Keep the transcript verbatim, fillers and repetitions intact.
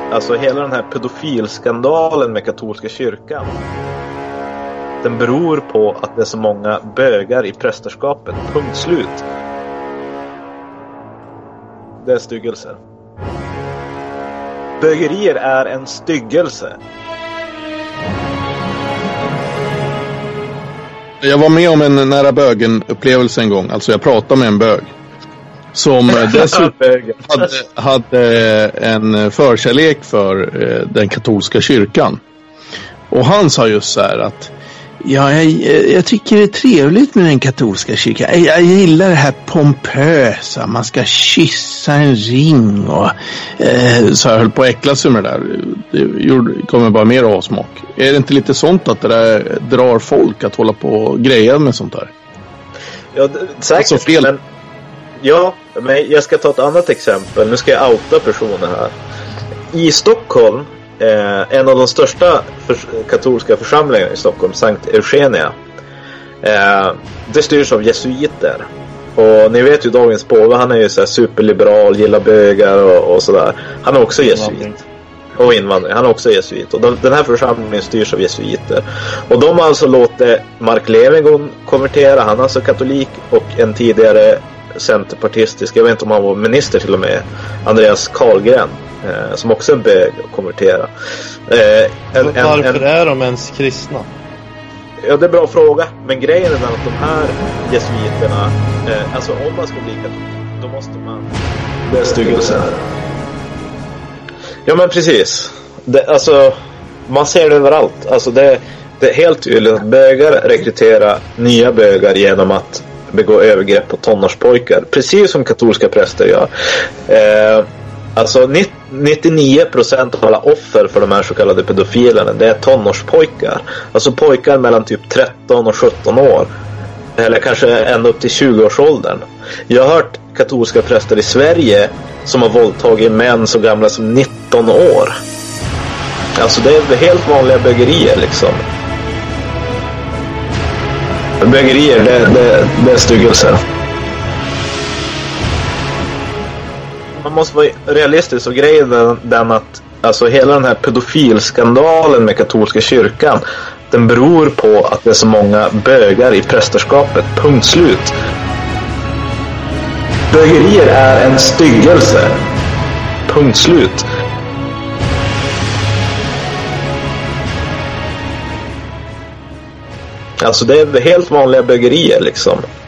Alltså hela den här pedofilskandalen med katolska kyrkan, den beror på att det är så många bögar i prästerskapet. Punkt slut. Det är styggelse. Bögerier är en styggelse. Jag var med om en nära bögen-upplevelse en gång. Alltså jag pratade med en bög som dessutom hade, hade en förkärlek för den katolska kyrkan. Och han sa just så här att ja, jag, jag tycker det är trevligt med den katolska kyrkan. Jag, jag gillar det här pompösa. Man ska kyssa en ring och eh, så jag höll på att äckla sig med det där. Det gjorde, kommer bara mer avsmak. Är det inte lite sånt att det där drar folk att hålla på och greja med sånt här? Ja, det, säkert. Alltså fel. Men, ja, men jag ska ta ett annat exempel. Nu ska jag outa personer här. I Stockholm, Eh, en av de största för, katolska församlingarna i Stockholm, Sankt Eugenia, eh, det styrs av jesuiter. Och ni vet ju dagens påve, han är ju så här superliberal, gillar bögar och, och sådär. Han är också jesuit. Och invandring, han är också jesuit. Och de, den här församlingen styrs av jesuiter. Och de har alltså låtit Mark Levengood konvertera, han är alltså katolik, och en tidigare centerpartistisk, jag vet inte om han var minister till och med, Andreas Carlgren, eh, som också är bög och konvertera. Eh, en, en, varför en, är de ens kristna? Ja, det är en bra fråga. Men grejen är att de här jesuiterna, eh, alltså om man ska bli katolik, då måste man... Det är styggelse. Ja, men precis. Det, alltså, man ser det överallt. Alltså det, det är helt tydligt att bögar rekryterar nya bögar genom att begå övergrepp på tonårspojkar, precis som katolska präster gör. Eh, alltså nittionio procent av alla offer för de här så kallade pedofilerna, det är tonårspojkar. Alltså pojkar mellan typ tretton och sjutton år, eller kanske ända upp till tjugo-årsåldern. Jag har hört katolska präster i Sverige som har våldtagit män så gamla som nitton år. Alltså det är helt vanliga bögerier liksom. Bögerier, det, det, det är styggelse. Man måste vara realistisk, och grejen är den att alltså hela den här pedofilskandalen med katolska kyrkan, den beror på att det är så många bögar i prästerskapet. Punkt slut. Bögerier är en styggelse. Punkt slut. Alltså det är helt vanliga bögerier liksom.